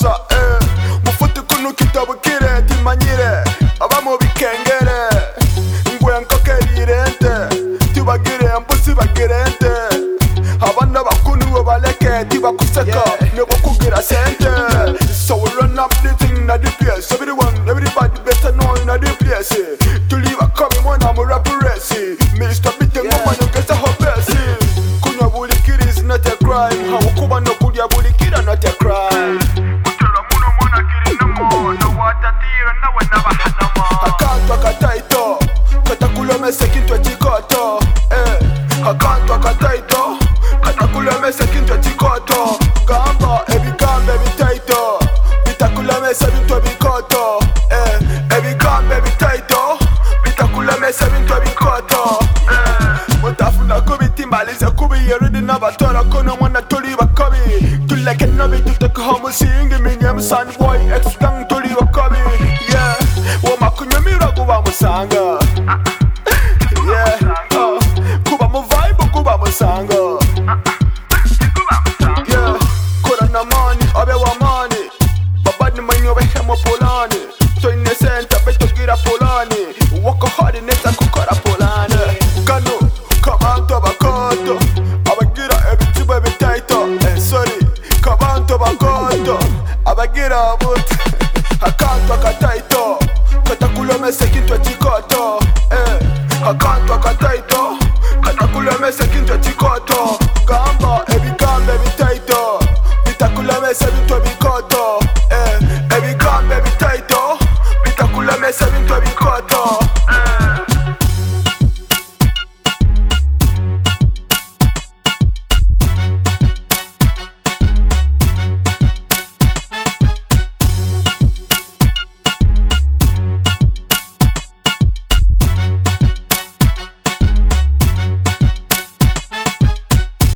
basa mufuti kunu kitabukire timanyire abamo bikengere ngwe nkokerirente tibagire mbusi bagirente abana bakunu baleke tibakuseka nebo kugira sente. So we run up the thing na the place. Everybody better know in the place. To leave a coming one I'm a rapper racy. Mr. Beating woman you get a hot messy. Kunya bully kid is not a crime. How kuba no kuya bully kid are not a crime. Akantu akataito katakula mesekintu chikoto akantu akataito katakula mesekintu chikoto gamba ebigambe bitaito bitakula mesekintu bikoto ebigambe bitaito bitakula mesekintu bikoto mutafuna kubitimbalize kubiyerudi n'abatora kono mwana tuli bakabi tuleke nabi tuteka musingi minye musani boy extang tuli bakabi yeah womakunyamira kuba musanga yeah kuba mu vibe kuba musanga yeah kora na mani abe wa mani babani manyo be hemo polani to innocent beto gira polani wako hard neta kukora polani kano kabanto bakoto abagira ebitiba bitaito sorry kabanto bakoto abagira abut akanto akataito katakula mesekintu chikoto akanto akataito katakula mesekintu chikoto gamba